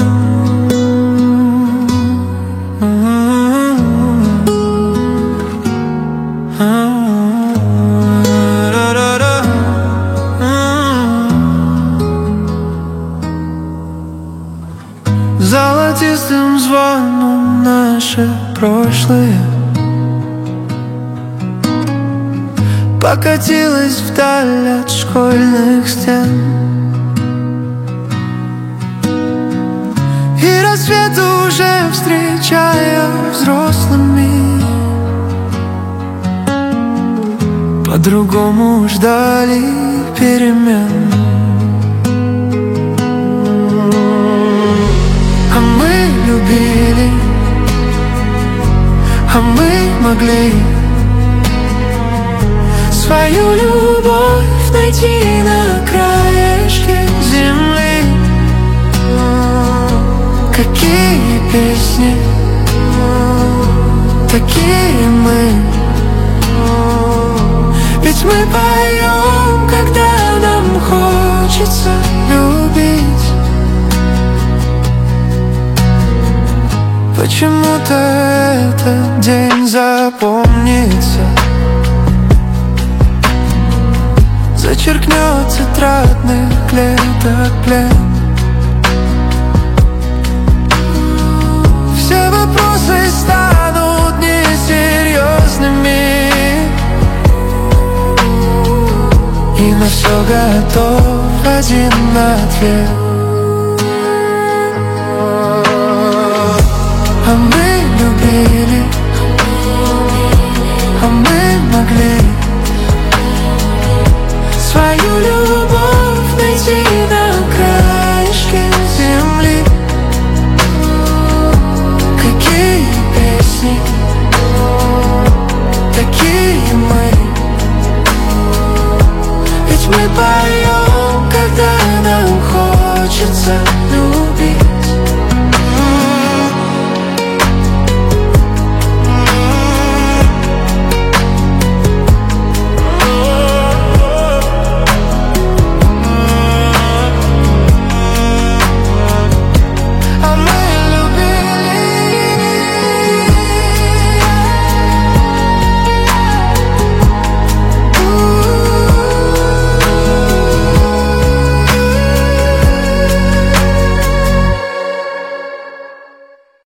Золотистым звоном наше прошлое покатилось вдаль от школьных стен. И рассвет уже встречая взрослыми по-другому ждали перемен. А мы любили, а мы могли свою любовь найти на краешке земли. Какие песни, такие мы. Ведь мы поем, когда нам хочется любить. Почему-то этот день запомнится, зачеркнет тетрадных клеток плен. Все вопросы станут несерьезными, и на все готов один ответ. А мы любили, а мы могли свою любовь найти на краешке земли. Какие песни, такие мы. Ведь мы поем, когда нам хочется